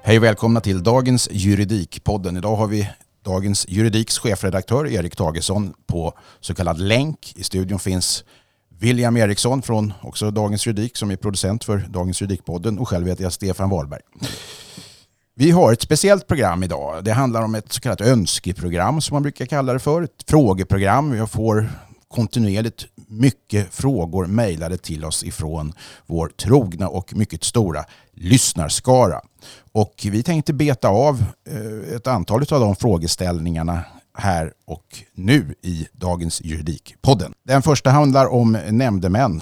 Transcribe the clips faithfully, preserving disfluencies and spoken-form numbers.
Hej och välkomna till dagens Juridikpodden. Idag har vi dagens Juridiks chefredaktör Erik Tagesson på så kallad länk. I studion finns William Eriksson från också Dagens Juridik som är producent för Dagens Juridikpodden, och själv heter jag Stefan Wahlberg. Vi har ett speciellt program idag. Det handlar om ett så kallat önskeprogram som man brukar kalla det för. Ett frågeprogram. Jag får kontinuerligt mycket frågor mejlade till oss ifrån vår trogna och mycket stora lyssnarskara. Och vi tänkte beta av ett antal av de frågeställningarna här och nu i dagens Juridikpodden. Den första handlar om nämndemän.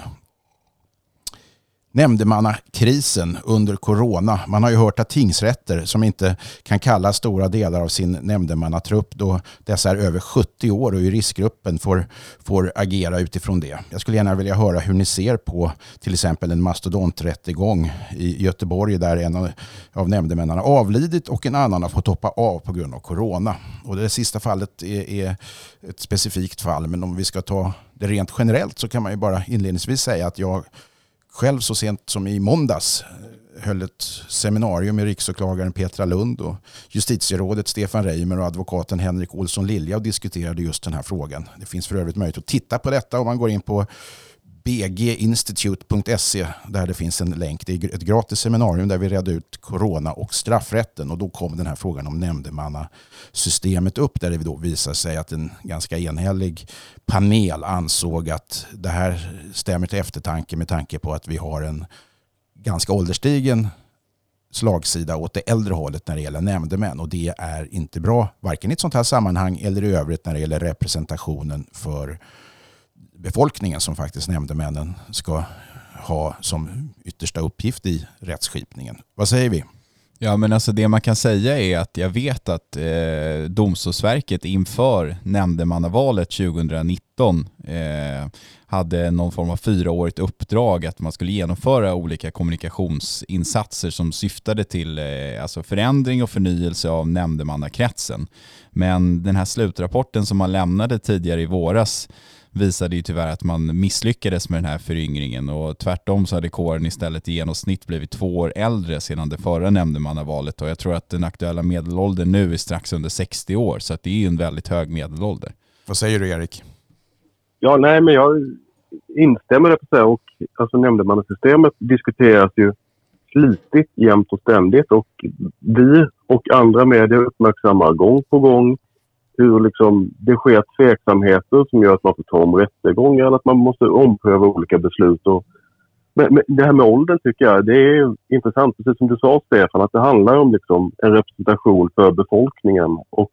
Nämndemannakrisen under corona. Man har ju hört att tingsrätter som inte kan kalla stora delar av sin nämndemannatrupp då dessa är över sjuttio år och i riskgruppen får, får agera utifrån det. Jag skulle gärna vilja höra hur ni ser på till exempel en mastodonträttegång i Göteborg där en av, av nämndemännen har avlidit och en annan har fått hoppa av på grund av corona. Och det sista fallet är, är ett specifikt fall, men om vi ska ta det rent generellt så kan man ju bara inledningsvis säga att jag själv så sent som i måndags höll ett seminarium med riksåklagaren Petra Lund och justitierådet Stefan Reimer och advokaten Henrik Olsson Lilja och diskuterade just den här frågan. Det finns för övrigt möjlighet att titta på detta om man går in på b g institute punkt se där det finns en länk. Det är ett gratis seminarium där vi redde ut corona och straffrätten, och då kom den här frågan om nämndemannasystemet upp där det då visar sig att en ganska enhällig panel ansåg att det här stämmer till eftertanke med tanke på att vi har en ganska ålderstigen slagsida åt det äldre hållet när det gäller nämndemän, och det är inte bra varken i ett sånt här sammanhang eller i övrigt när det gäller representationen för befolkningen som faktiskt nämndemännen ska ha som yttersta uppgift i rättsskipningen. Vad säger vi? Ja, men alltså det man kan säga är att jag vet att eh, Domstolsverket inför nämndemannavalet tjugonitton eh, hade någon form av fyraårigt uppdrag att man skulle genomföra olika kommunikationsinsatser som syftade till eh, alltså förändring och förnyelse av nämndemannakretsen. Men den här slutrapporten som man lämnade tidigare i våras visade ju tyvärr att man misslyckades med den här föryngringen, och tvärtom så hade kåren istället i genomsnitt blivit två år äldre sedan det förra nämndemannavalet, och jag tror att den aktuella medelåldern nu är strax under sextio år, så att det är ju en väldigt hög medelålder. Vad säger du, Erik? Ja, nej, men jag instämmer det på det, och alltså nämndemannasystemet diskuteras ju flitigt jämt och ständigt, och vi och andra medier uppmärksammar gång på gång hur liksom det sker tveksamheter som gör att man får ta om rättegångar eller att man måste ompröva olika beslut. Och, men, men det här med åldern tycker jag, det är intressant, precis som du sa Stefan, att det handlar om liksom en representation för befolkningen. Och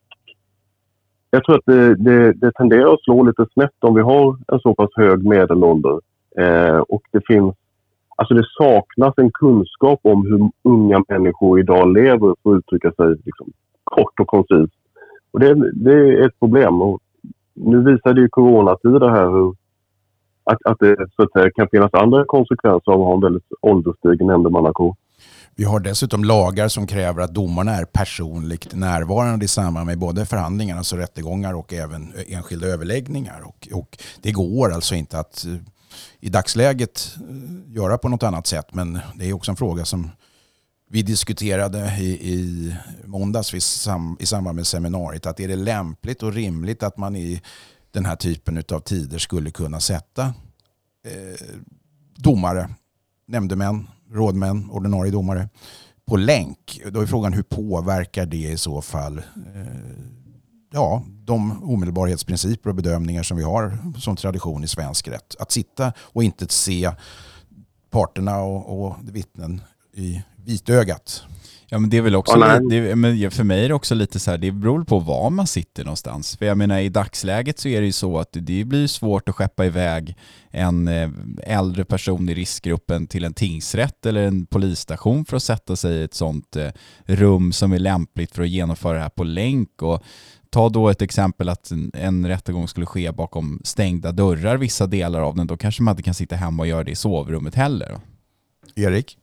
jag tror att det, det, det tenderar att slå lite snett om vi har en så pass hög medelålder. Eh, och det finns, alltså det saknas en kunskap om hur unga människor idag lever, för att uttrycka sig liksom kort och koncist. Och det, det är ett problem, och nu visar det ju coronatider här hur, att, att det så att säga, kan finnas andra konsekvenser av att ha en väldigt ålderstigen nämndemannakår. Vi har dessutom lagar som kräver att domarna är personligt närvarande i samband med både förhandlingar, alltså rättegångar, och även enskilda överläggningar. Och, och det går alltså inte att i dagsläget göra på något annat sätt, men det är också en fråga som vi diskuterade i, i måndags i, sam, i samband med seminariet, att är det lämpligt och rimligt att man i den här typen av tider skulle kunna sätta eh, domare, nämndemän, rådmän, ordinarie domare på länk. Då är frågan hur påverkar det i så fall eh, ja, de omedelbarhetsprinciper och bedömningar som vi har som tradition i svensk rätt. Att sitta och inte se parterna och, och vittnen i vitögat. Ja, men det är väl också oh, det, men för mig är det också lite så här, det beror på var man sitter någonstans. För jag menar, i dagsläget så är det ju så att det blir svårt att skeppa iväg en äldre person i riskgruppen till en tingsrätt eller en polisstation för att sätta sig i ett sånt rum som är lämpligt för att genomföra det här på länk. Och ta då ett exempel att en, en rättegång skulle ske bakom stängda dörrar, vissa delar av den, då kanske man inte kan sitta hemma och göra det i sovrummet heller. Erik?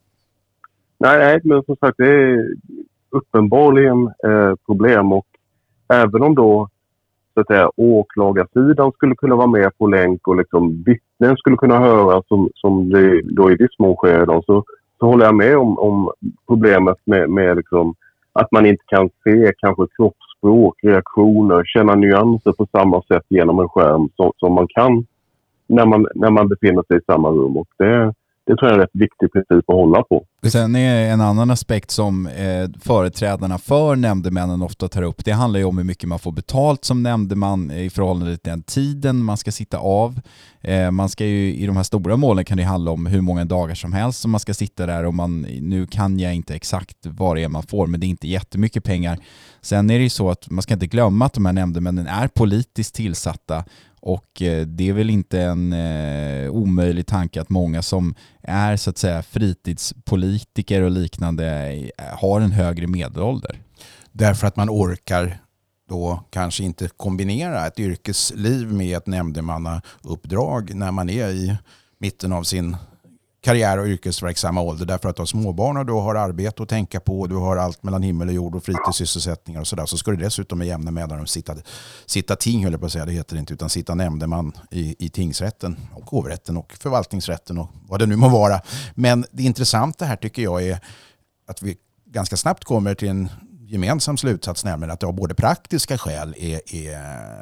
Nej, men som sagt, det är uppenbarligen eh, problem, och även om då så att säga, åklagarsidan skulle kunna vara med på länk och liksom vittnen skulle kunna höra som, som det då i viss mån sker idag, så, så håller jag med om, om problemet med, med liksom, att man inte kan se kanske kroppsspråk, reaktioner, känna nyanser på samma sätt genom en skärm som, som man kan när man, när man befinner sig i samma rum. Och det, det tror jag är en rätt viktig princip att hålla på. Sen är en annan aspekt som eh, företrädarna för nämndemännen ofta tar upp. Det handlar ju om hur mycket man får betalt som nämndeman i förhållande till den tiden man ska sitta av. Eh, man ska ju, i de här stora målen kan det handla om hur många dagar som helst som man ska sitta där. Och man, nu kan jag inte exakt vad det är man får, men det är inte jättemycket pengar. Sen är det ju så att man ska inte glömma att de här nämndemännen är politiskt tillsatta. Och det är väl inte en eh, omöjlig tanke att många som är så att säga fritidspolitiker och liknande har en högre medelålder. Därför att man orkar då kanske inte kombinera ett yrkesliv med ett nämndemannauppdrag när man är i mitten av sin karriär och yrkesverksamma ålder, därför att du har småbarn och du har arbete att tänka på och du har allt mellan himmel och jord och fritidssysselsättningar och sådär. Så ska du dessutom med jämna mellanrum sitta, sitta ting, höll jag på att säga, det heter det inte, utan sitta nämndeman i, i tingsrätten och hovrätten och förvaltningsrätten och vad det nu må vara. Men det intressanta här tycker jag är att vi ganska snabbt kommer till en gemensam slutsats, nämligen att det av både praktiska skäl är, är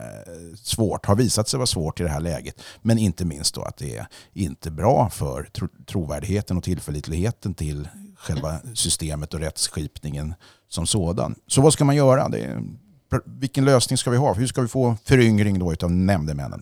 svårt, har visat sig vara svårt i det här läget, men inte minst då att det är inte bra för tro, trovärdigheten och tillförlitligheten till själva systemet och rättsskipningen som sådan. Så vad ska man göra? Det är, vilken lösning ska vi ha? Hur ska vi få föryngring då utav nämndemännen?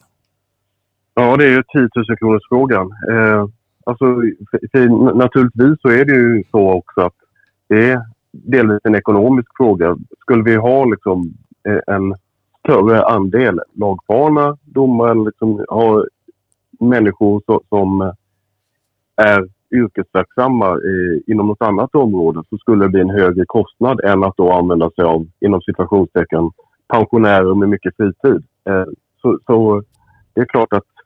Ja, det är ju tio tusen kronors frågan. Eh, alltså, för, för, naturligtvis så är det ju så också att det är delvis en ekonomisk fråga. Skulle vi ha liksom en större andel lagfarna domare eller liksom ha människor så, som är yrkesverksamma i, inom något annat område, så skulle det bli en högre kostnad än att då använda sig av, inom situationstecken, pensionärer med mycket fritid. Eh, så, så det är klart att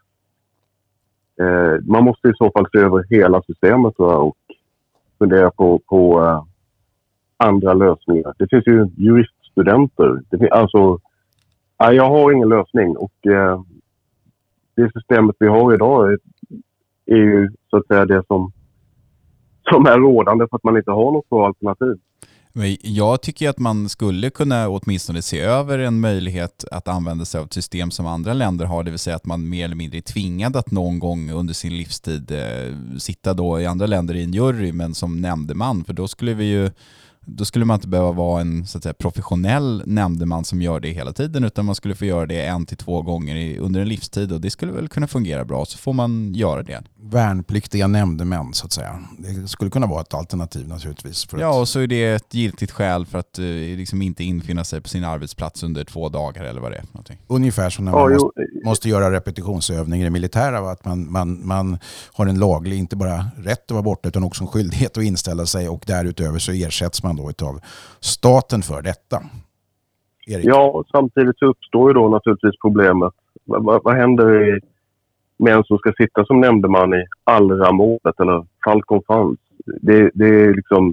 eh, man måste i så fall se över hela systemet och fundera på, på eh, andra lösningar. Det finns ju juriststudenter. Det finns, alltså, nej, jag har ingen lösning och eh, det systemet vi har idag är, är ju så att säga det som, som är rådande för att man inte har något bra alternativ. Men jag tycker att man skulle kunna åtminstone se över en möjlighet att använda sig av ett system som andra länder har, det vill säga att man mer eller mindre är tvingad att någon gång under sin livstid eh, sitta då i andra länder i en jury, men som nämndeman, för då skulle vi ju Då skulle man inte behöva vara en så att säga, professionell nämndeman som gör det hela tiden, utan man skulle få göra det en till två gånger i, under en livstid, och det skulle väl kunna fungera bra, så får man göra det. Värnpliktiga nämndemän så att säga. Det skulle kunna vara ett alternativ naturligtvis. För ja, att... och så är det ett giltigt skäl för att eh, liksom inte infinna sig på sin arbetsplats under två dagar eller vad det är för någonting. Ungefär som när man ja, måste, måste göra repetitionsövningar i det militära, va? Att man, man, man har en laglig, inte bara rätt att vara borta utan också en skyldighet att inställa sig, och därutöver så ersätts man då av staten för detta. Erik? Ja, samtidigt så uppstår ju då naturligtvis problemet. Vad, vad, vad händer i, med en som ska sitta som nämndeman i allra-målet eller fallkonferens? Det, det är liksom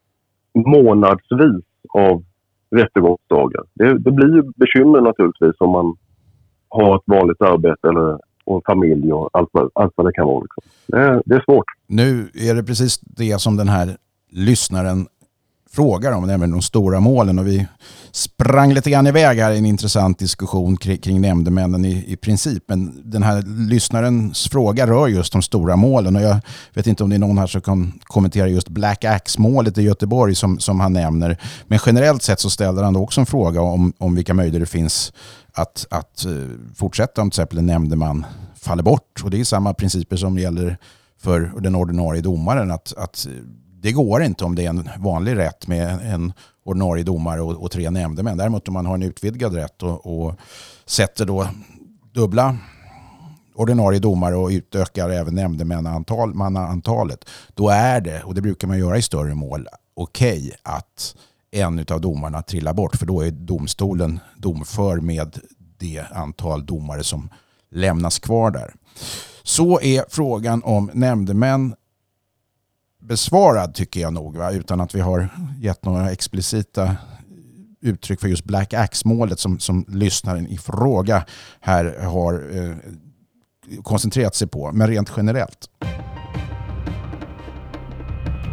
månadsvis av rättegångsdagar. Det, det blir ju bekymmer naturligtvis om man har ett vanligt arbete eller och en familj och allt, allt vad det kan vara. Liksom. Det, det är svårt. Nu är det precis det som den här lyssnaren frågar om, nämligen de stora målen, och vi sprang lite grann iväg här i en intressant diskussion kring, kring nämndemännen i, i princip, men den här lyssnarens fråga rör just de stora målen, och jag vet inte om det är någon här som kan kommentera just Black Axe-målet i Göteborg som, som han nämner, men generellt sett så ställer han då också en fråga om, om vilka möjligheter det finns att, att fortsätta om till exempel en nämndeman faller bort, och det är samma principer som gäller för den ordinarie domaren, att, att det går inte om det är en vanlig rätt med en ordinarie domare och, och tre nämndemän. Däremot om man har en utvidgad rätt och, och sätter då dubbla ordinarie domare och utökar även nämndemannaantalet, då är det, och det brukar man göra i större mål, okej okay att en av domarna trillar bort, för då är domstolen domför med det antal domare som lämnas kvar där. Så är frågan om nämndemän besvarad, tycker jag nog, va? Utan att vi har gett några explicita uttryck för just Black Axe-målet som, som lyssnaren i fråga här har eh, koncentrerat sig på, men rent generellt.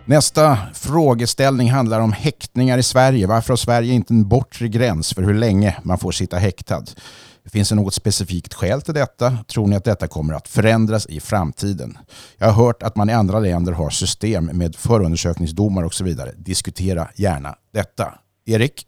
Nästa frågeställning handlar om häktningar i Sverige. Varför har Sverige inte en bortre gräns för hur länge man får sitta häktad? Finns det något specifikt skäl till detta? Tror ni att detta kommer att förändras i framtiden? Jag har hört att man i andra länder har system med förundersökningsdomar och så vidare. Diskutera gärna detta. Erik?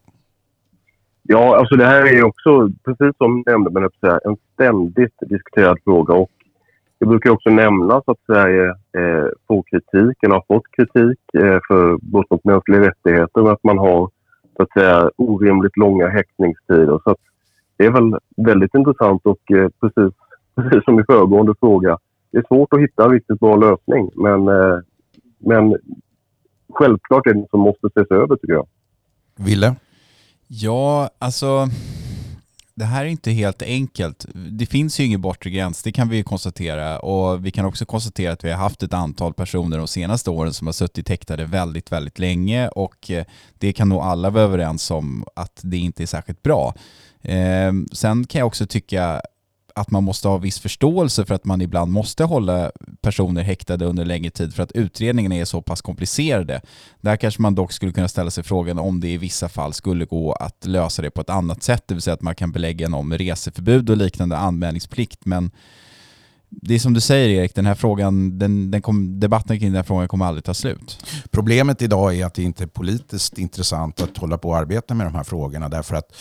Ja, alltså det här är ju också, precis som nämnde, men en ständigt diskuterad fråga. Och det brukar också nämnas att Sverige eh, får kritik, eller har fått kritik eh, för brott mot mänskliga rättigheter, och att man har så att säga orimligt långa häktningstider. Så att det är väl väldigt intressant och eh, precis, precis som i föregående fråga, det är svårt att hitta en riktigt bra lösning. Men, eh, men självklart är det som måste ses över, tycker jag. Ville? Ja, alltså det här är inte helt enkelt. Det finns ju ingen bortre gräns, det kan vi konstatera. Och vi kan också konstatera att vi har haft ett antal personer de senaste åren som har suttit häktade väldigt, väldigt länge. Och det kan nog alla vara överens om att det inte är särskilt bra. Eh, sen kan jag också tycka att man måste ha viss förståelse för att man ibland måste hålla personer häktade under längre tid för att utredningarna är så pass komplicerade. Där kanske man dock skulle kunna ställa sig frågan om det i vissa fall skulle gå att lösa det på ett annat sätt, det vill säga att man kan belägga någon med reseförbud och liknande anmälningsplikt. Men det är som du säger, Erik, den här frågan, den, den kom, debatten kring den här frågan kommer aldrig ta slut. Problemet idag är att det inte är politiskt intressant att hålla på och arbeta med de här frågorna, därför att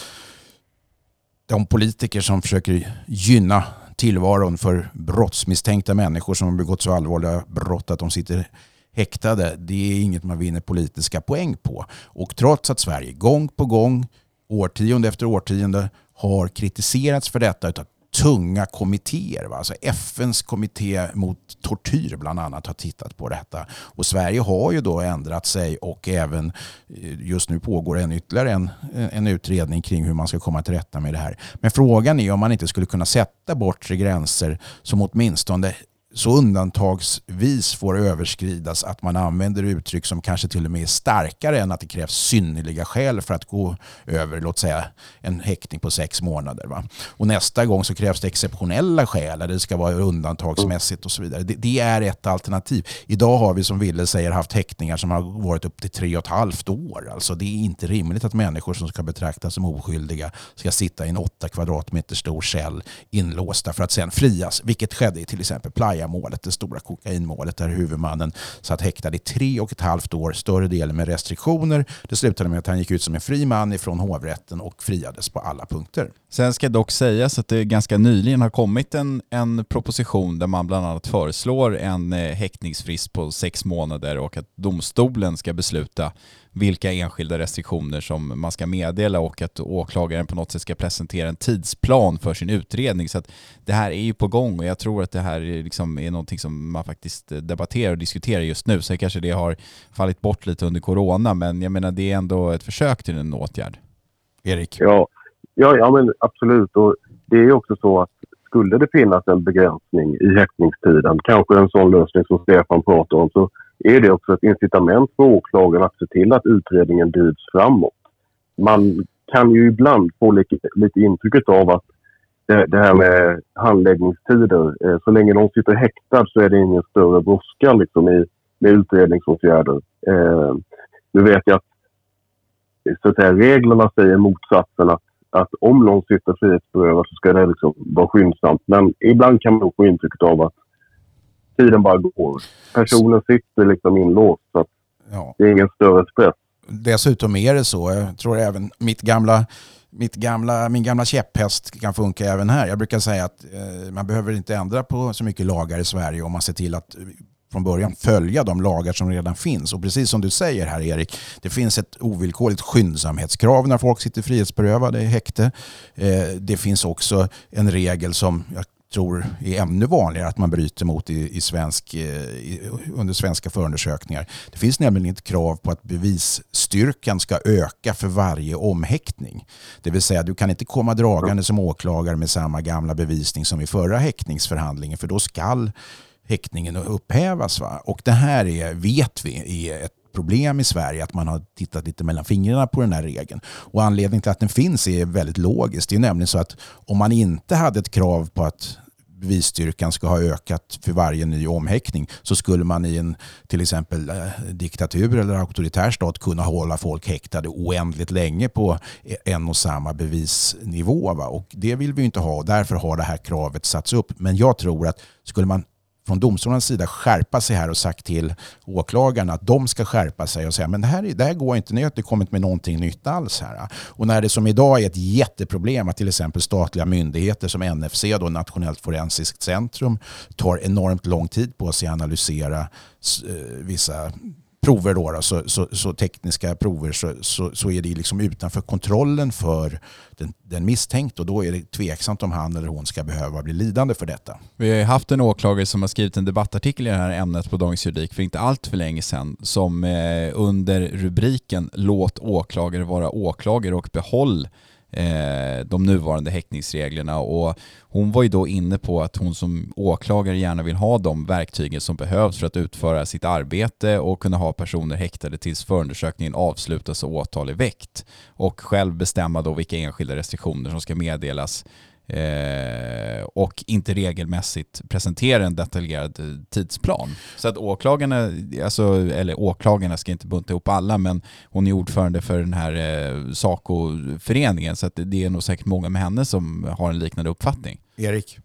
de politiker som försöker gynna tillvaron för brottsmisstänkta människor som har begått så allvarliga brott att de sitter häktade, det är inget man vinner politiska poäng på. Och trots att Sverige gång på gång, årtionde efter årtionde, har kritiserats för detta utav tunga kommittéer. Va? Alltså F N:s kommitté mot tortyr bland annat har tittat på detta. Och Sverige har ju då ändrat sig, och även just nu pågår en ytterligare en, en utredning kring hur man ska komma till rätta med det här. Men frågan är om man inte skulle kunna sätta bortre gränser som åtminstone så undantagsvis får överskridas, att man använder uttryck som kanske till och med är starkare än att det krävs synnerliga skäl för att gå över, låt säga, en häktning på sex månader. Va? Och nästa gång så krävs det exceptionella skäl, eller det ska vara undantagsmässigt och så vidare. Det, det är ett alternativ. Idag har vi, som Ville säger, haft häktningar som har varit upp till tre och ett halvt år. Alltså det är inte rimligt att människor som ska betraktas som oskyldiga ska sitta i en åtta kvadratmeter stor cell inlåsta för att sen frias, vilket skedde i till exempel Playa målet, det stora kokainmålet, där huvudmannen satt häktad i tre och ett halvt år, större delen med restriktioner. Det slutade med att han gick ut som en fri man ifrån hovrätten och friades på alla punkter. Sen ska dock sägas att det ganska nyligen har kommit en, en proposition där man bland annat föreslår en eh, häktningsfrist på sex månader och att domstolen ska besluta vilka enskilda restriktioner som man ska meddela, och att åklagaren på något sätt ska presentera en tidsplan för sin utredning. Så att det här är ju på gång, och jag tror att det här är, liksom, är någonting som man faktiskt debatterar och diskuterar just nu. Så kanske det har fallit bort lite under corona, men jag menar det är ändå ett försök till en åtgärd. Erik? Ja, ja, ja men absolut. Och det är också så att skulle det finnas en begränsning i häktningstiden, kanske en sån lösning som Stefan pratar om, så är det också ett incitament för åklagaren att se till att utredningen drivs framåt. Man kan ju ibland få lite, lite intrycket av att det, det här med handläggningstider, eh, så länge någon sitter häktad så är det ingen större brådska liksom, i, med utredningsåtgärder. Eh, nu vet jag att, så att säga, reglerna säger motsatsen, att, att om någon sitter frihetsberövad så ska det liksom vara skyndsamt. Men ibland kan man få intrycket av att tiden bara går. Personen sitter liksom inlåst, så att ja. Det är ingen större stress. Dessutom är det så, jag tror även mitt gamla, mitt gamla, min gamla käpphäst kan funka även här. Jag brukar säga att eh, man behöver inte ändra på så mycket lagar i Sverige om man ser till att från början följa de lagar som redan finns. Och precis som du säger här, Erik, det finns ett ovillkorligt skyndsamhetskrav när folk sitter frihetsberövade i häkte. Eh, det finns också en regel som jag tror är ännu vanligare att man bryter mot i, i svensk, i, under svenska förundersökningar. Det finns nämligen ett krav på att bevisstyrkan ska öka för varje omhäktning. Det vill säga, du kan inte komma dragande som åklagare med samma gamla bevisning som i förra häktningsförhandlingen, för då skall häktningen upphävas. Va? Och det här är, vet vi, är ett problem i Sverige, att man har tittat lite mellan fingrarna på den här regeln. Och anledningen till att den finns är väldigt logiskt. Det är nämligen så att om man inte hade ett krav på att bevisstyrkan ska ha ökat för varje ny omhäktning, så skulle man i en till exempel eh, diktatur eller auktoritär stat kunna hålla folk häktade oändligt länge på en och samma bevisnivå. Va? Och det vill vi inte ha, och därför har det här kravet satts upp. Men jag tror att skulle man från domstolarnas sida skärpa sig här och sagt till åklagarna att de ska skärpa sig och säga men det här, det här går inte, ni har inte kommit med någonting nytt alls här. Och när det som idag är ett jätteproblem att till exempel statliga myndigheter som N F C, då Nationellt forensiskt centrum, tar enormt lång tid på sig att analysera eh, vissa prover då, då så, så, så tekniska prover så, så, så är det liksom utanför kontrollen för den, den misstänkte, och då är det tveksamt om han eller hon ska behöva bli lidande för detta. Vi har haft en åklagare som har skrivit en debattartikel i det här ämnet på Dagens Juridik för inte allt för länge sedan, som eh, under rubriken "Låt åklagare vara åklagare och behåll eh, de nuvarande häktningsreglerna", och hon var ju då inne på att hon som åklagare gärna vill ha de verktygen som behövs för att utföra sitt arbete och kunna ha personer häktade tills förundersökningen avslutas och åtal är väckt, och själv bestämma då vilka enskilda restriktioner som ska meddelas eh, och inte regelmässigt presentera en detaljerad tidsplan. Så att åklagarna, alltså, eller åklagarna ska inte bunta ihop alla, men hon är ordförande för den här eh, SACO-föreningen, så att det är nog säkert många med henne som har en liknande uppfattning. Erik?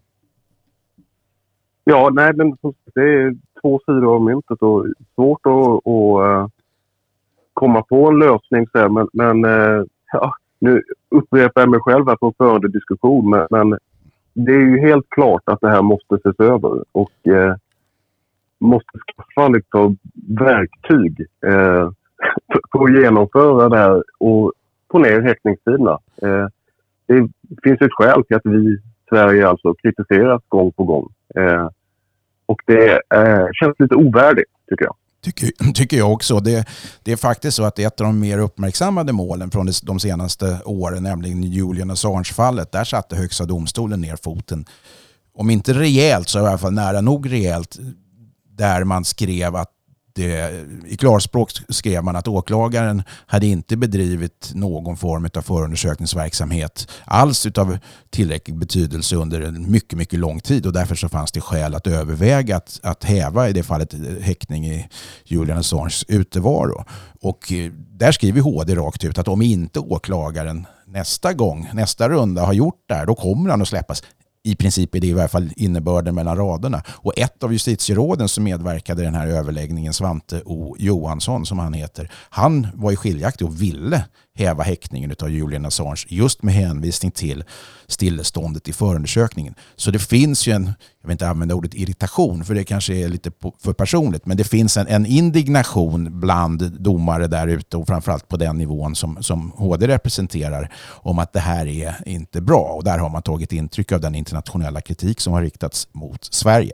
Ja, nej, men det är två sidor av myntet och svårt att, att uh, komma på en lösning så här, men, men uh, ja, nu upprepar jag mig själv här på förande diskussion, men, men det är ju helt klart att det här måste ses över och uh, måste skaffa liksom verktyg uh, för att genomföra det här och få ner häktningstiderna. Uh, det finns ett skäl till att vi Sverige alltså kritiseras gång på gång. Uh, och det uh, känns lite ovärdigt, tycker jag. Tycker, tycker jag också. Det, det är faktiskt så att det är ett av de mer uppmärksammade målen från de senaste åren, nämligen Julian Assange-fallet. Där satte högsta domstolen ner foten. Om inte rejält så i alla fall nära nog rejält, där man skrev att det, i klarspråk skrev man att åklagaren hade inte bedrivit någon form av förundersökningsverksamhet alls utav tillräcklig betydelse under en mycket, mycket lång tid, och därför så fanns det skäl att överväga att, att häva i det fallet häktning i Julian Assanges utevaro. Och där skriver H D rakt ut att om inte åklagaren nästa gång, nästa runda har gjort det här, då kommer han att släppas. I princip är det i alla fall innebörden mellan raderna. Och ett av justitieråden som medverkade i den här överläggningen, Svante O. Johansson som han heter, han var i skiljaktig och ville häva häktningen av Julian Assange just med hänvisning till stilleståndet i förundersökningen. Så det finns ju en, jag vill inte använda ordet irritation för det kanske är lite för personligt, men det finns en, en indignation bland domare där ute och framförallt på den nivån som, som H D representerar om att det här är inte bra, och där har man tagit intryck av den internationella kritik som har riktats mot Sverige.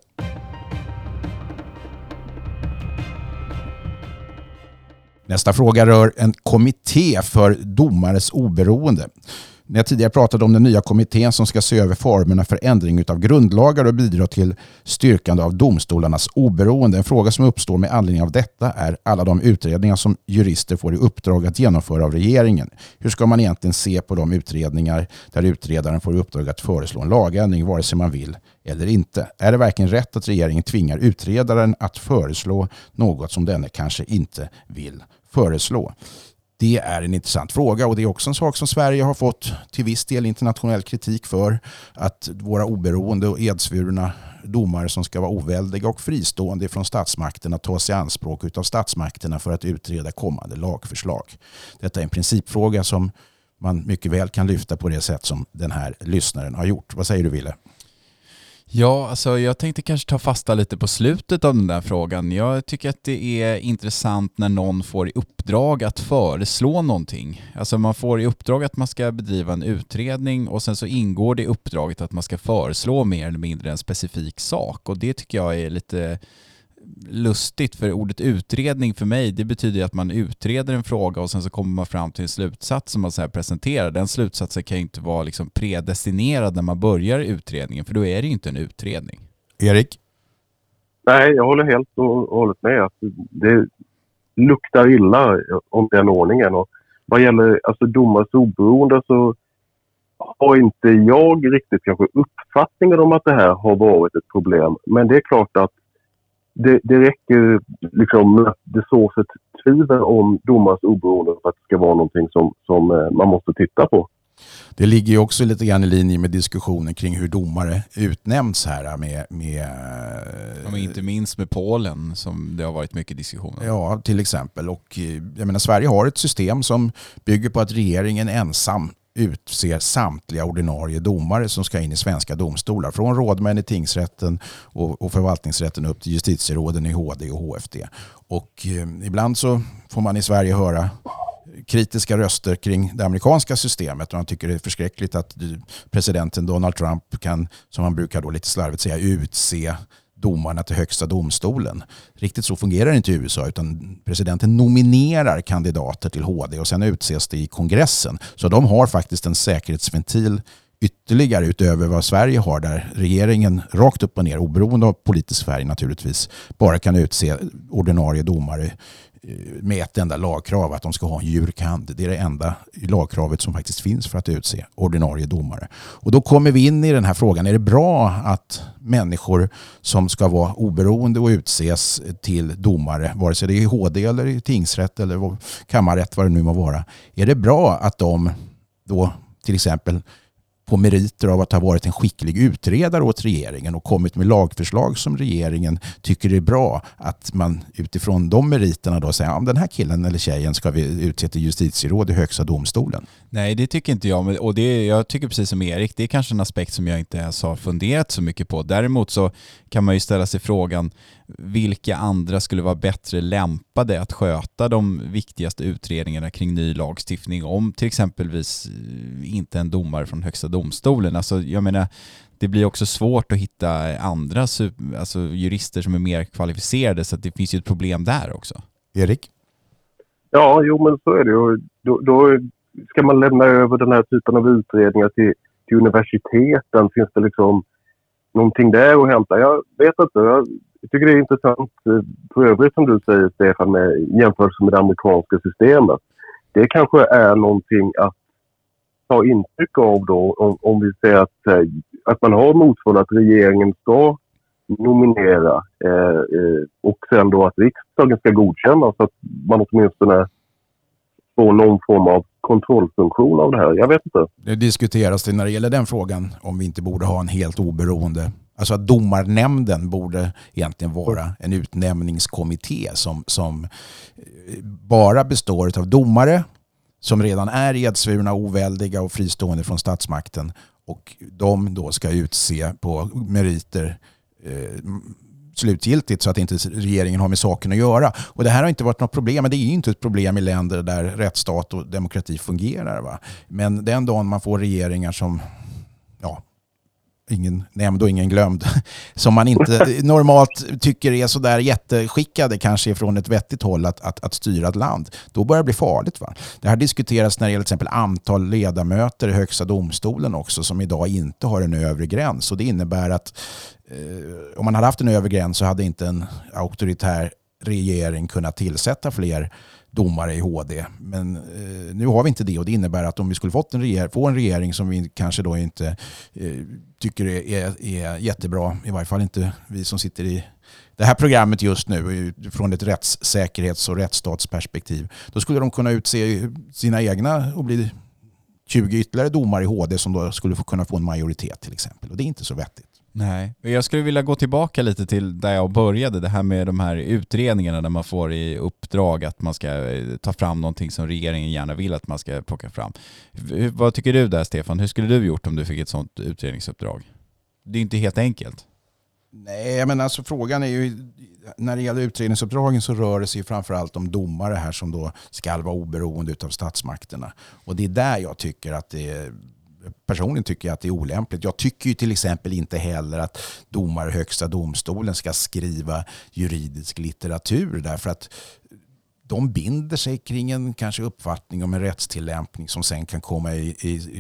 Nästa fråga rör en kommitté för domares oberoende. När jag tidigare pratade om den nya kommittén som ska se över formerna för ändring av grundlagar och bidra till styrkande av domstolarnas oberoende. En fråga som uppstår med anledning av detta är alla de utredningar som jurister får i uppdrag att genomföra av regeringen. Hur ska man egentligen se på de utredningar där utredaren får i uppdrag att föreslå en lagändring vare sig man vill eller inte? Är det verkligen rätt att regeringen tvingar utredaren att föreslå något som denne kanske inte vill föreslå? Det är en intressant fråga, och det är också en sak som Sverige har fått till viss del internationell kritik för, att våra oberoende och edsvurna domare som ska vara oväldiga och fristående från statsmakterna tas i anspråk utav statsmakterna för att utreda kommande lagförslag. Detta är en principfråga som man mycket väl kan lyfta på det sätt som den här lyssnaren har gjort. Vad säger du, Ville? Ja, alltså jag tänkte kanske ta fasta lite på slutet av den där frågan. Jag tycker att det är intressant när någon får i uppdrag att föreslå någonting. Alltså man får i uppdrag att man ska bedriva en utredning och sen så ingår det i uppdraget att man ska föreslå mer eller mindre en specifik sak. Och det tycker jag är lite lustigt, för ordet utredning för mig, det betyder att man utreder en fråga och sen så kommer man fram till en slutsats som man så här presenterar. Den slutsatsen kan ju inte vara liksom predestinerad när man börjar utredningen, för då är det ju inte en utredning. Erik? Nej, jag håller helt och hållet med. Att det luktar illa om den ordningen. Och vad gäller alltså domars oberoende så har inte jag riktigt kanske uppfattningen om att det här har varit ett problem. Men det är klart att det, det räcker liksom, det sås ett tvivel om domars oberoende för att det ska vara någonting som, som man måste titta på. Det ligger ju också lite grann i linje med diskussionen kring hur domare utnämns här med... med ja, inte minst med Polen som det har varit mycket diskussioner. Ja, till exempel. Och jag menar, Sverige har ett system som bygger på att regeringen ensam utser samtliga ordinarie domare som ska in i svenska domstolar. Från rådmän i tingsrätten och, och förvaltningsrätten upp till justitieråden i H D och H F D. Och eh, ibland så får man i Sverige höra kritiska röster kring det amerikanska systemet och han tycker det är förskräckligt att presidenten Donald Trump kan, som han brukar då lite slarvigt säga, utse domarna till högsta domstolen. Riktigt så fungerar det inte i U S A, utan presidenten nominerar kandidater till H D och sen utses det i kongressen. Så de har faktiskt en säkerhetsventil ytterligare utöver vad Sverige har, där regeringen rakt upp och ner, oberoende av politisk färg naturligtvis, bara kan utse ordinarie domare med ett enda lagkrav, att de ska ha en jurkand. Det är det enda lagkravet som faktiskt finns för att utse ordinarie domare. Och då kommer vi in i den här frågan. Är det bra att människor som ska vara oberoende och utses till domare, vare sig det är i H D eller i tingsrätt eller kammarrätt, vad det nu må vara, är det bra att de då till exempel på meriter av att ha varit en skicklig utredare åt regeringen och kommit med lagförslag som regeringen tycker är bra, att man utifrån de meriterna då säger, ja, den här killen eller tjejen ska vi utse till justitieråd i högsta domstolen? Nej, det tycker inte jag. Och det, jag tycker precis som Erik, det är kanske en aspekt som jag inte ens har funderat så mycket på. Däremot så kan man ju ställa sig frågan, vilka andra skulle vara bättre lämpade att sköta de viktigaste utredningarna kring ny lagstiftning om till exempelvis inte en domare från högsta domstolen. Alltså jag menar, det blir också svårt att hitta andra alltså jurister som är mer kvalificerade, så att det finns ju ett problem där också. Erik? Ja, jo men så är det ju. Då, då ska man lämna över den här typen av utredningar till, till universiteten. Finns det liksom någonting där att hämta? Jag vet inte. Jag tycker det är intressant för övrigt som du säger, Stefan, med jämförelse med det amerikanska systemet. Det kanske är någonting att ta intryck av då, om, om vi säger att, att man har motsvarande att regeringen ska nominera eh, och sen då att riksdagen ska godkänna, så att man åtminstone får någon form av kontrollfunktion av det här. Jag vet inte. Det diskuteras det när det gäller den frågan om vi inte borde ha en helt oberoende, alltså att domarnämnden borde egentligen vara en utnämningskommitté som, som bara består av domare som redan är edsvurna, oväldiga och fristående från statsmakten, och de då ska utse på meriter eh, slutgiltigt, så att inte regeringen har med saken att göra. Och det här har inte varit något problem, men det är ju inte ett problem i länder där rättsstat och demokrati fungerar. Va? Men den dagen man får regeringar som, ja, ingen nämnd och ingen glömd, som man inte normalt tycker är så där jätteskickade kanske från ett vettigt håll att, att, att styra ett land, då börjar det bli farligt. Va? Det här diskuteras när det gäller till exempel antal ledamöter i högsta domstolen också, som idag inte har en övre gräns. Och det innebär att eh, om man hade haft en övre gräns så hade inte en auktoritär regering kunnat tillsätta fler domare i H D. Men eh, nu har vi inte det, och det innebär att om vi skulle fått en reger- få en regering som vi kanske då inte eh, tycker är, är, är jättebra, i varje fall inte vi som sitter i det här programmet just nu från ett rättssäkerhets- och rättsstatsperspektiv, då skulle de kunna utse sina egna och bli tjugo ytterligare domare i H D som då skulle få kunna få en majoritet till exempel, och det är inte så vettigt. Nej, jag skulle vilja gå tillbaka lite till där jag började, det här med de här utredningarna där man får i uppdrag att man ska ta fram någonting som regeringen gärna vill att man ska plocka fram. Vad tycker du där, Stefan? Hur skulle du gjort om du fick ett sånt utredningsuppdrag? Det är inte helt enkelt. Nej, men alltså frågan är ju, när det gäller utredningsuppdragen så rör det sig framförallt om domare här som då ska vara oberoende av statsmakterna. Och det är där jag tycker att det är, personligen tycker jag att det är olämpligt. Jag tycker ju till exempel inte heller att domare i högsta domstolen ska skriva juridisk litteratur, därför att de binder sig kring en kanske uppfattning om en rättstillämpning som sen kan komma i, i, i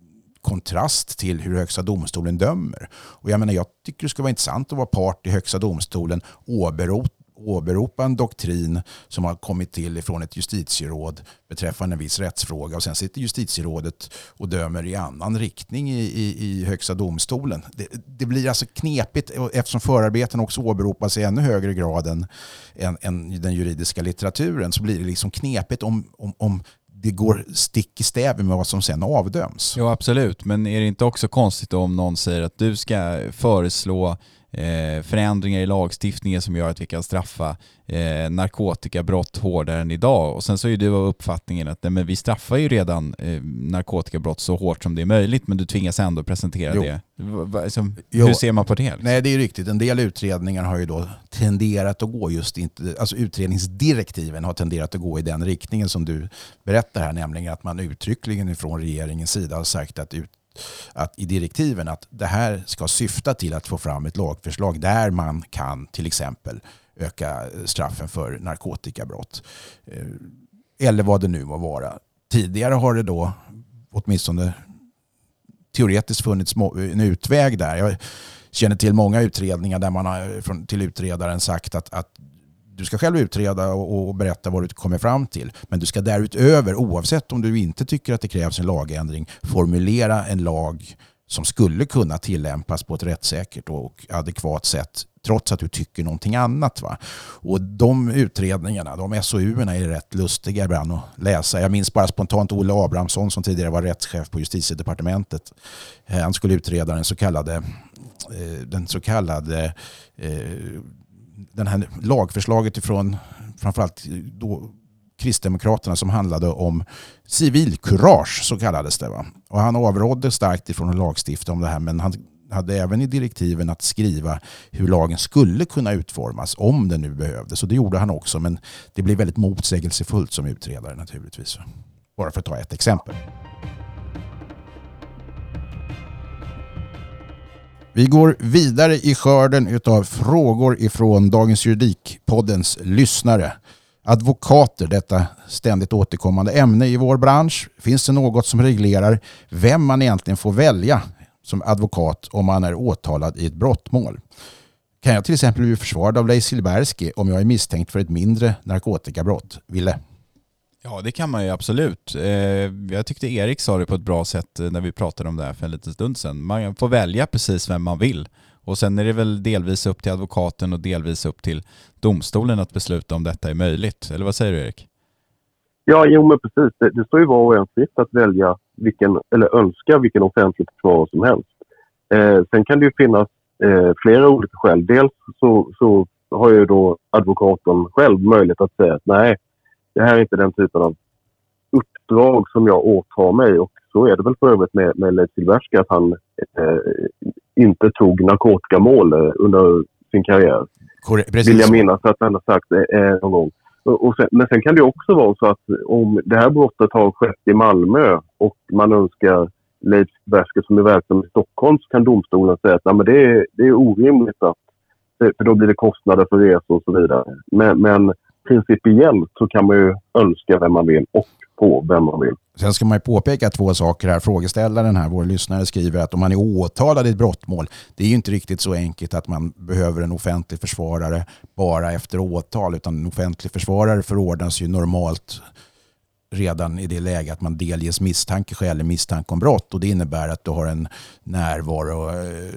kontrast till hur högsta domstolen dömer. Och jag menar, jag tycker det ska vara intressant att vara part i högsta domstolen, åberopa åberopa en doktrin som har kommit till ifrån ett justitieråd beträffande en viss rättsfråga och sen sitter justitierådet och dömer i annan riktning i, i, i högsta domstolen. Det, det blir alltså knepigt eftersom förarbeten också åberopas i ännu högre grad än, än, än den juridiska litteraturen, så blir det liksom knepigt om, om, om det går stick i stäv med vad som sen avdöms. Jo, absolut. Men är det inte också konstigt om någon säger att du ska föreslå eh, förändringar i lagstiftningen som gör att vi kan straffa eh, narkotikabrott hårdare än idag? Och sen så är du av uppfattningen att nej, men vi straffar ju redan eh, narkotikabrott så hårt som det är möjligt, men du tvingas ändå presentera jo. det. Va, va, liksom, jo. Hur ser man på det? Liksom? Nej, det är riktigt. En del utredningar har ju då tenderat att gå just inte, alltså utredningsdirektiven har tenderat att gå i den riktningen som du berättar här, nämligen att man uttryckligen från regeringens sida har sagt att, ut, att i direktiven att det här ska syfta till att få fram ett lagförslag där man kan till exempel öka straffen för narkotikabrott. Eller vad det nu må vara. Tidigare har det då åtminstone teoretiskt funnits en utväg där. Jag känner till många utredningar där man har från, till utredaren sagt att, att du ska själv utreda och, och berätta vad du kommer fram till. Men du ska därutöver, oavsett om du inte tycker att det krävs en lagändring, formulera en lag som skulle kunna tillämpas på ett rättssäkert och adekvat sätt trots att du tycker någonting annat. Va? Och de utredningarna, de S O U-erna är rätt lustiga ibland att läsa. Jag minns bara spontant Olle Abrahamsson som tidigare var rättschef på Justitiedepartementet. Han skulle utreda den så kallade den så kallade den här lagförslaget ifrån framförallt då Kristdemokraterna som handlade om civilkurage, så kallades det. Va? Och han avrådde starkt ifrån att lagstifta om det här, men han hade även i direktiven att skriva hur lagen skulle kunna utformas om det nu behövdes. Så det gjorde han också, men det blev väldigt motsägelsefullt som utredare naturligtvis. Bara för att ta ett exempel. Vi går vidare i skörden utav frågor ifrån Dagens Juridik-poddens lyssnare. Advokater, detta ständigt återkommande ämne i vår bransch. Finns det något som reglerar vem man egentligen får välja som advokat om man är åtalad i ett brottmål? Kan jag till exempel bli försvarad av Leif Silbersky om jag är misstänkt för ett mindre narkotikabrott? Ville? Ja, det kan man ju absolut. Jag tyckte Erik sa det på ett bra sätt när vi pratade om det här för en liten stund sedan. Man får välja precis vem man vill. Och sen är det väl delvis upp till advokaten och delvis upp till domstolen att besluta om detta är möjligt. Eller vad säger du, Erik? Ja, jo men precis. Det, det står ju var och en fritt att välja vilken, eller önska vilken offentlig försvarare som helst. Eh, sen kan det ju finnas eh, flera olika skäl. Dels så, så har ju då advokaten själv möjlighet att säga att nej, det här är inte den typen av uppdrag som jag åtar mig. Och så är det väl för övrigt med, med Leif Silbersky att han eh, inte tog narkotikamål eh, under sin karriär. Precis. Vill jag minnas att han har sagt eh, någon gång. Och, och sen, men sen kan det också vara så att om det här brottet har skett i Malmö och man önskar Leif Silbersky som är verksam i Stockholm, så kan domstolen säga att nej, men det, är, det är orimligt att, för då blir det kostnader för resor och så vidare. Men, men principiellt så kan man ju önska vem man vill och på vem man vill. Sen ska man ju påpeka två saker här. Frågeställaren här, vår lyssnare, skriver att om man är åtalad i ett brottmål, det är ju inte riktigt så enkelt att man behöver en offentlig försvarare bara efter åtal, utan en offentlig försvarare förordnas ju normalt redan i det läge att man delges misstanke, skälig misstanke om brott, och det innebär att du har en närvaro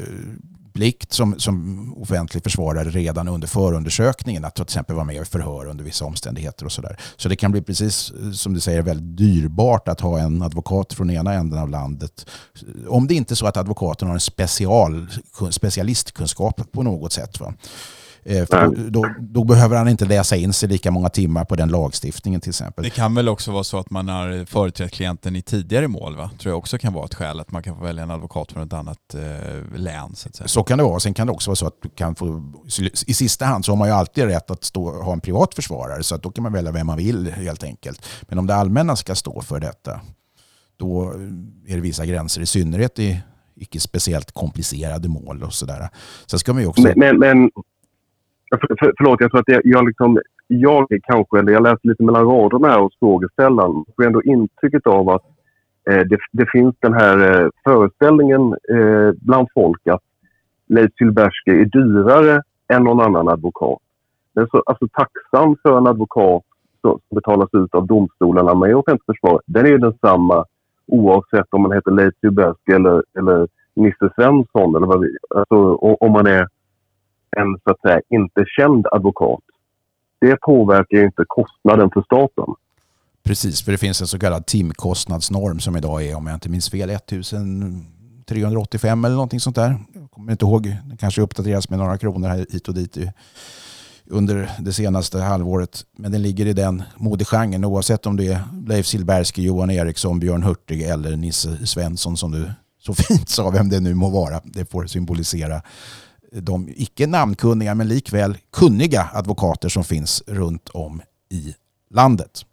plikt som, som offentlig försvarare redan under förundersökningen att till exempel vara med och förhöra under vissa omständigheter och sådär. Så det kan bli precis som du säger väldigt dyrbart att ha en advokat från ena änden av landet. Om det inte är så att advokaten har en special, specialistkunskap på något sätt. Va? För då, då, då behöver han inte läsa in sig lika många timmar på den lagstiftningen till exempel. Det kan väl också vara så att man har företrätt klienten i tidigare mål, va? Tror jag också kan vara ett skäl att man kan få välja en advokat från ett annat eh, län. Så att säga. Så kan det vara. Sen kan det också vara så att du kan få, i sista hand så har man ju alltid rätt att stå, ha en privat försvarare, så att då kan man välja vem man vill helt enkelt. Men om det allmänna ska stå för detta, då är det vissa gränser, i synnerhet i icke speciellt komplicerade mål och sådär. Sen ska man ju också... Men, men, men... För, för, förlåt, jag tror att jag, jag, liksom, jag kanske, eller jag läste lite mellan raderna här hos frågeställaren, får ändå intrycket av att eh, det, det finns den här eh, föreställningen eh, bland folk att Leif Silbersky är dyrare än någon annan advokat. det är så, alltså taxan för en advokat som betalas ut av domstolarna med offentligt försvar, den är ju densamma oavsett om man heter Leif Silbersky eller, eller Nisse Svensson eller vad vi, alltså om man är en så att säga inte känd advokat. Det påverkar ju inte kostnaden för staten. Precis, för det finns en så kallad timkostnadsnorm som idag är, om jag inte minns fel, ettusen trehundraåttiofem eller någonting sånt där. Jag kommer inte ihåg, det kanske uppdateras med några kronor här hit och dit under det senaste halvåret. Men den ligger i den modegenren oavsett om det är Leif Silbersky, Johan Eriksson, Björn Hurtig eller Nisse Svensson som du så fint sa, vem det nu må vara. Det får symbolisera de icke namnkunniga men likväl kunniga advokater som finns runt om i landet.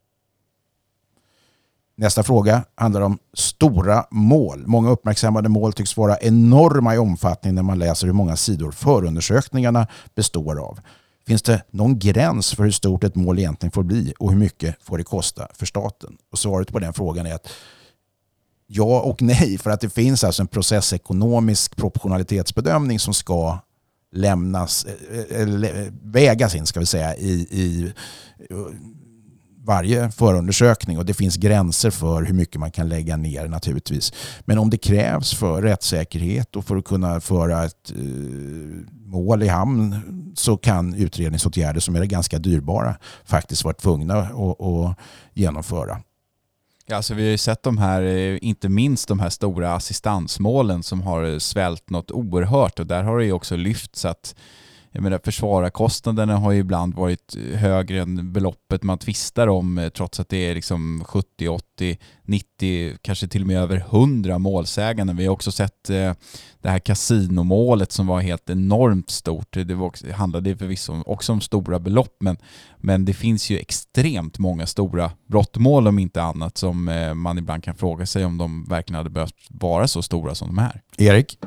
Nästa fråga handlar om stora mål. Många uppmärksammade mål tycks vara enorma i omfattning när man läser hur många sidor förundersökningarna består av. Finns det någon gräns för hur stort ett mål egentligen får bli och hur mycket får det kosta för staten? Och svaret på den frågan är att ja och nej, för att det finns alltså en processekonomisk proportionalitetsbedömning som ska lämnas, eller vägas in ska vi säga, i, i varje förundersökning, och det finns gränser för hur mycket man kan lägga ner naturligtvis. Men om det krävs för rättssäkerhet och för att kunna föra ett eh, mål i hamn så kan utredningsåtgärder som är ganska dyrbara faktiskt vara tvungna att, att genomföra. Ja, alltså vi har ju sett de här, inte minst de här stora assistansmålen som har svällt något oerhört, och där har det ju också lyfts att jag menar, försvararkostnaderna har ju ibland varit högre än beloppet man tvistar om, trots att det är liksom sjuttio, åttio, nittio, kanske till och med över hundra målsägande. Vi har också sett eh, det här kasinomålet som var helt enormt stort. Det var också, handlade förvisso också om stora belopp, men, men det finns ju extremt många stora brottmål om inte annat som eh, man ibland kan fråga sig om de verkligen hade behövt vara så stora som de är. Erik?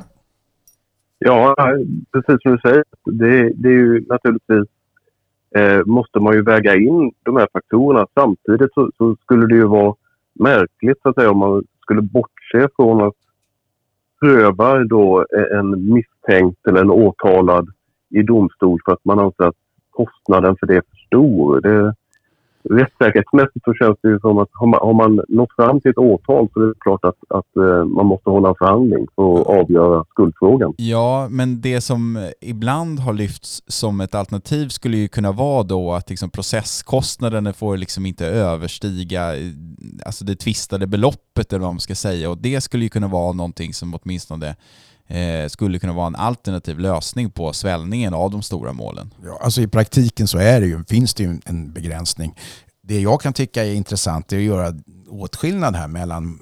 Ja, precis som du säger. Det, det är ju naturligtvis, eh, måste man ju väga in de här faktorerna. Samtidigt så, så skulle det ju vara märkligt så att säga, om man skulle bortse från att pröva då en misstänkt eller en åtalad i domstol för att man anser att kostnaden för det är för stor. Det, rättssäkerhetsmässigt så känns det ju som att har man, har man nått fram till ett åtal så är det klart att, att uh, man måste hålla en förhandling för att avgöra skuldfrågan. Ja, men det som ibland har lyfts som ett alternativ skulle ju kunna vara då att liksom processkostnaderna får liksom inte överstiga alltså det tvistade beloppet eller vad man ska säga, och det skulle ju kunna vara någonting som åtminstone eh, skulle kunna vara en alternativ lösning på svällningen av de stora målen. Ja, alltså i praktiken så är det ju, finns det ju en begränsning. Det jag kan tycka är intressant är att göra åtskillnad här mellan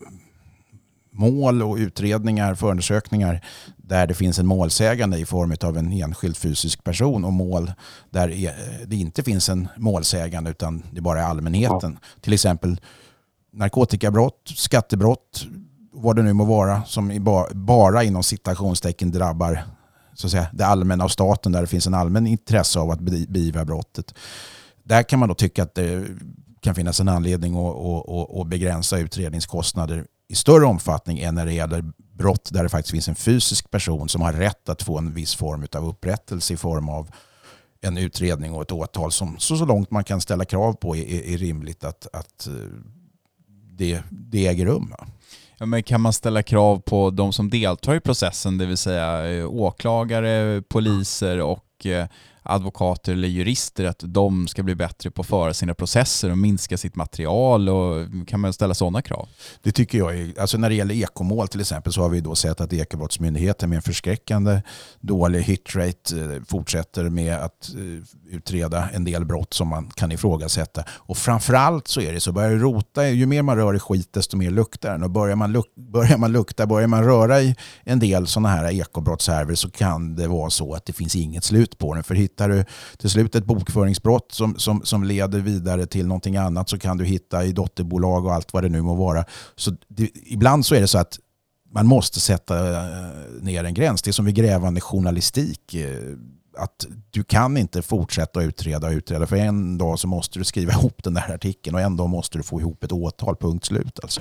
mål och utredningar, förundersökningar där det finns en målsägande i form av en enskild fysisk person och mål där det inte finns en målsägande utan det bara är allmänheten. Ja. Till exempel narkotikabrott, skattebrott, vad det nu må vara, som bara inom citationstecken drabbar så att säga, det allmänna av staten, där det finns en allmän intresse av att beivra brottet. Där kan man då tycka att det kan finnas en anledning att, att, att begränsa utredningskostnader i större omfattning än när det gäller brott där det faktiskt finns en fysisk person som har rätt att få en viss form av upprättelse i form av en utredning och ett åtal som så, så långt man kan ställa krav på är, är rimligt att, att det, det äger rum. Ja, men kan man ställa krav på de som deltar i processen, det vill säga åklagare, poliser och advokater eller jurister, att de ska bli bättre på att föra sina processer och minska sitt material, och kan man ställa sådana krav? Det tycker jag är, alltså när det gäller ekomål till exempel så har vi då sett att Ekobrottsmyndigheten med en förskräckande dålig hitrate fortsätter med att utreda en del brott som man kan ifrågasätta, och framförallt så är det så, börjar det rota, ju mer man rör i skit desto mer luktar den, och börjar man, luk- börjar man lukta, börjar man röra i en del sådana här ekobrottshärvor så kan det vara så att det finns inget slut på den, för hittar du till slut ett bokföringsbrott som, som, som leder vidare till någonting annat så kan du hitta i dotterbolag och allt vad det nu må vara. Så det, ibland så är det så att man måste sätta ner en gräns. Det är som vid grävande journalistik, att du kan inte fortsätta utreda och utreda, för en dag så måste du skriva ihop den där artikeln och en dag måste du få ihop ett åtal, punkt slut alltså.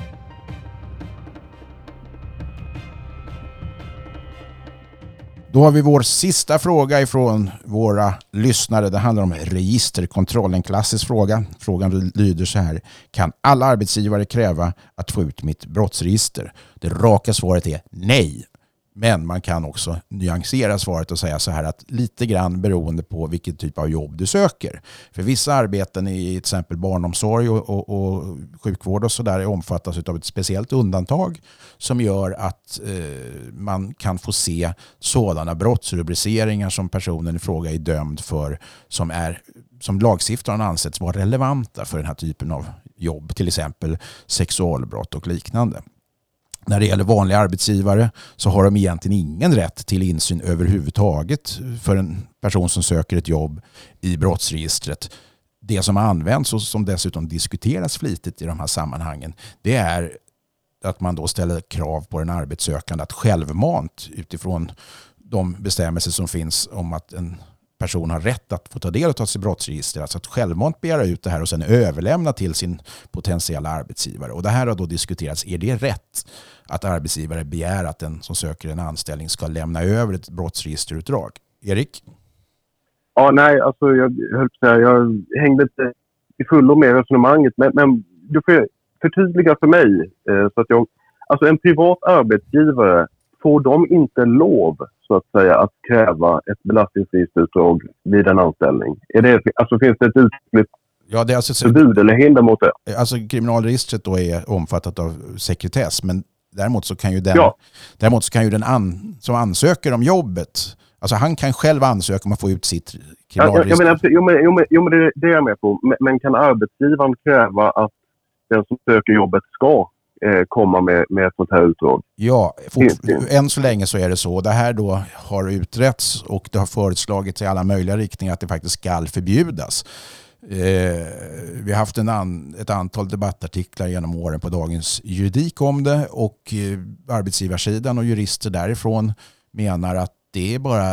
Då har vi vår sista fråga ifrån våra lyssnare. Det handlar om registerkontroll, en klassisk fråga. Frågan lyder så här: kan alla arbetsgivare kräva att få ut mitt brottsregister? Det raka svaret är nej. Men man kan också nyansera svaret och säga så här att lite grann beroende på vilken typ av jobb du söker. För vissa arbeten i till exempel barnomsorg och, och, och sjukvård och så där omfattas av ett speciellt undantag som gör att eh, man kan få se sådana brottsrubriceringar som personen i fråga är dömd för som, är, som lagstiftaren ansetts vara relevanta för den här typen av jobb, till exempel sexualbrott och liknande. När det gäller vanliga arbetsgivare så har de egentligen ingen rätt till insyn överhuvudtaget för en person som söker ett jobb i brottsregistret. Det som används och som dessutom diskuteras flitigt i de här sammanhangen, det är att man då ställer krav på den arbetssökande att självmant utifrån de bestämmelser som finns om att en person har rätt att få ta del av sitt brottsregister, alltså att självmant begära ut det här och sen överlämna till sin potentiella arbetsgivare. Och det här har då diskuterats, är det rätt att arbetsgivare begär att den som söker en anställning ska lämna över ett brottsregisterutdrag? Erik? Ja, nej, alltså jag höll på att säga, jag hängde inte i fullo med resonemanget, men, men du får förtydliga för mig eh, så att jag, alltså en privat arbetsgivare, får de inte lov så att säga att kräva ett belastningsregisterutdrag vid en anställning? Är det, alltså finns det ett uttryckligt ja, det är alltså, förbud eller hinder mot det? Alltså kriminalregistret då är omfattat av sekretess, men däremot så kan ju den, ja. däremot så kan ju den an, som ansöker om jobbet, alltså han kan själv ansöka om att få ut sitt kriminalregister. Ja, jag menar, jo, men, jo, men det, det är jag med på. Men, men kan arbetsgivaren kräva att den som söker jobbet ska eh, komma med, med ett sånt här utdrag? Ja, fort, än så länge så är det så. Det här då har utretts och det har föreslagits i alla möjliga riktningar att det faktiskt ska förbjudas. Eh, vi har haft en an, ett antal debattartiklar genom åren på Dagens Juridik om det, och eh, arbetsgivarsidan och jurister därifrån menar att det är bara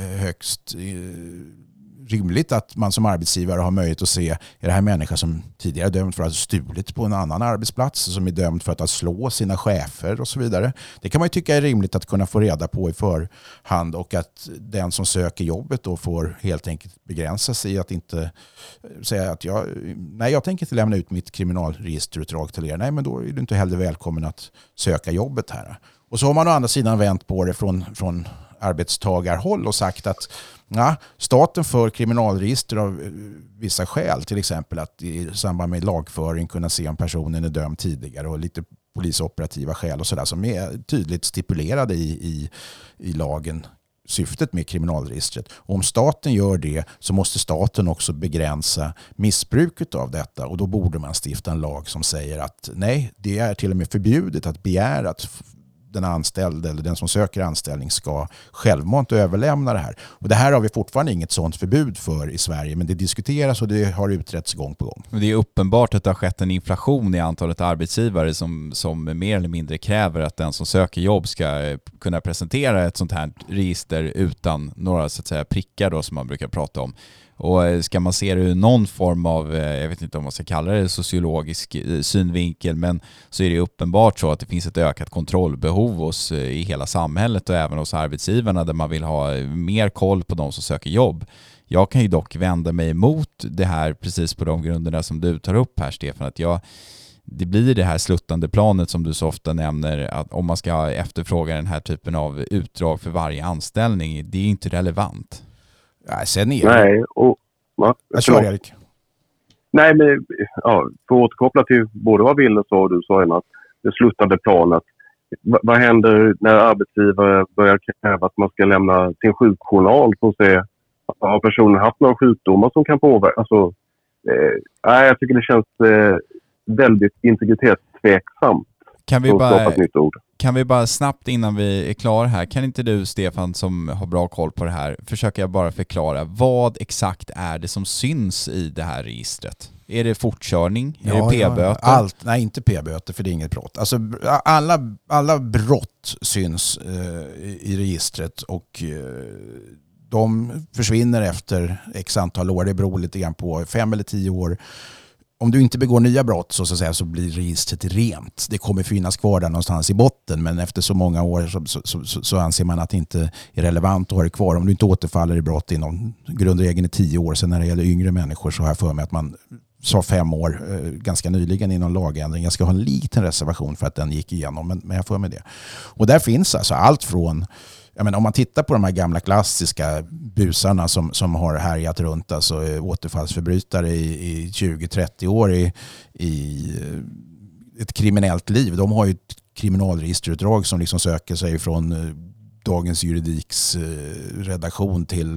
högst eh, rimligt att man som arbetsgivare har möjlighet att se, är det här människor som tidigare är dömd för att ha stulit på en annan arbetsplats, som är dömd för att ha slå sina chefer och så vidare. Det kan man ju tycka är rimligt att kunna få reda på i förhand, och att den som söker jobbet då får helt enkelt begränsa sig att inte säga att jag, nej, jag tänker inte lämna ut mitt kriminalregisterutdrag till er. Nej, men då är du inte heller välkommen att söka jobbet här. Och så har man å andra sidan vänt på det från, från arbetstagarhåll och sagt att ja, staten för kriminalregister av vissa skäl, till exempel att i samband med lagföring kunna se om personen är dömd tidigare, och lite polisoperativa skäl och sådär som är tydligt stipulerade i, i, i lagen, syftet med kriminalregistret. Och om staten gör det så måste staten också begränsa missbruket av detta, och då borde man stifta en lag som säger att nej, det är till och med förbjudet att begära att den anställde eller den som söker anställning ska självmant överlämna det här. Och det här har vi fortfarande inget sådant förbud för i Sverige, men det diskuteras och det har utretts gång på gång. Det är uppenbart att det har skett en inflation i antalet arbetsgivare som, som mer eller mindre kräver att den som söker jobb ska kunna presentera ett sånt här register utan några så att säga prickar då, som man brukar prata om. Och ska man se det ur någon form av, jag vet inte om man ska kalla det sociologisk synvinkel, men så är det uppenbart så att det finns ett ökat kontrollbehov hos, i hela samhället och även hos arbetsgivarna, där man vill ha mer koll på de som söker jobb. Jag kan ju dock vända mig emot det här precis på de grunderna som du tar upp här, Stefan, att jag, det blir det här sluttande planet som du så ofta nämner, att om man ska efterfråga den här typen av utdrag för varje anställning, det är inte relevant. Ja, sen är Nej, och... Ja, jag kör, Erik. Nej, men ja, för att återkoppla till både vad Wille sa och du sa innan, det sluttande planet. V- vad händer när arbetsgivare börjar kräva att man ska lämna sin sjukjournal för att se att har personen haft några sjukdomar som kan påverka? Alltså, eh, jag tycker det känns eh, väldigt integritetstveksamt. Kan vi, bara, kan vi bara snabbt innan vi är klara här, kan inte du, Stefan, som har bra koll på det här, försöka bara förklara vad exakt är det som syns i det här registret? Är det fortkörning? Är ja, det p-böter? Ja, allt, nej, inte p-böter, för det är inget brott. Alltså, alla, alla brott syns eh, i registret, och eh, de försvinner efter x antal år. Det beror lite grann på fem eller tio år. om du inte begår nya brott så, så, att säga, så blir registret rent. Det kommer finnas kvar där någonstans i botten, men efter så många år så, så, så, så anser man att det inte är relevant att ha det kvar. Om du inte återfaller i brott inom grundregeln i tio år, sen när det gäller yngre människor så har jag för mig att man sa fem år eh, ganska nyligen i någon lagändring. Jag ska ha en liten reservation för att den gick igenom, men, men jag får med det. Och där finns alltså allt från, jag menar, om man tittar på de här gamla klassiska busarna som, som har härjat runt, alltså eh, återfallsförbrytare i, i tjugo trettio år i, i eh, ett kriminellt liv. De har ju ett kriminalregisterutdrag som liksom söker sig från eh, Dagens Juridiks eh, redaktion till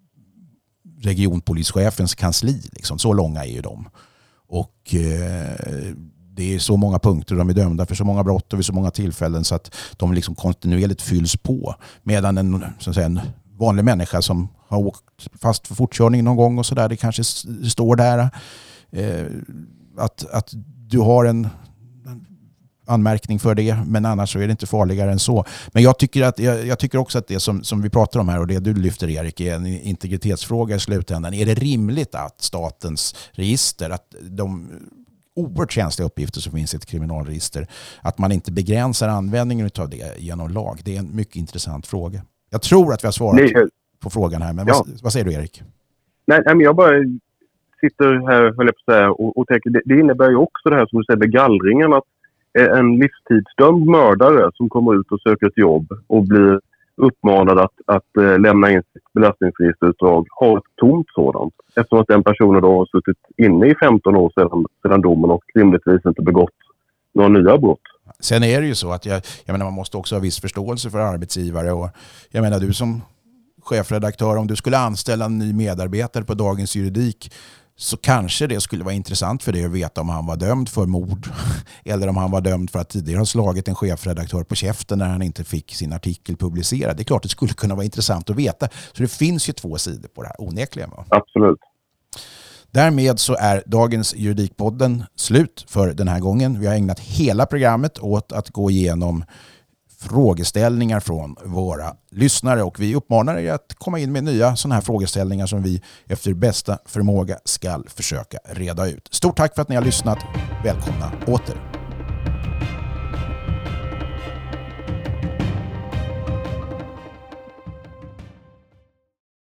regionpolischefens kansli. Liksom. Så långa är ju de. Och eh, det är så många punkter, de är dömda för så många brott och vid så många tillfällen så att de liksom kontinuerligt fylls på. Medan en, så att säga, en vanlig människa som har åkt fast för fortkörning någon gång och sådär, det kanske står där eh, att, att du har en anmärkning för det, men annars så är det inte farligare än så. Men jag tycker, att, jag, jag tycker också att det som, som vi pratar om här och det du lyfter, Erik, är en integritetsfråga i slutändan. Är det rimligt att statens register, att de oerhört känsliga uppgifter som finns i ett kriminalregister, att man inte begränsar användningen av det genom lag? Det är en mycket intressant fråga. Jag tror att vi har svarat Nej. på frågan här, men ja. vad, vad säger du, Erik? Nej, men jag bara sitter här, höll jag på att säga, och, och tänker, det, det innebär ju också det här som du säger med gallringen, att en livstidsdömd mördare som kommer ut och söker ett jobb och blir uppmanad att, att äh, lämna in sitt belastningsregisterutdrag har ett tomt sådant. Eftersom att den personen då har suttit inne i femton år sedan, sedan domen och rimligtvis inte begått några nya brott. Sen är det ju så att jag, jag menar, man måste också ha viss förståelse för arbetsgivare. Och jag menar, du som chefredaktör, om du skulle anställa en ny medarbetare på Dagens Juridik, så kanske det skulle vara intressant för dig att veta om han var dömd för mord eller om han var dömd för att tidigare ha slagit en chefredaktör på käften när han inte fick sin artikel publicerad. Det är klart det skulle kunna vara intressant att veta. Så det finns ju två sidor på det här, onekligen. Va? Absolut. Därmed så är dagens Juridikpodden slut för den här gången. Vi har ägnat hela programmet åt att gå igenom frågeställningar från våra lyssnare och vi uppmanar er att komma in med nya sådana här frågeställningar som vi efter bästa förmåga ska försöka reda ut. Stort tack för att ni har lyssnat. Välkomna åter.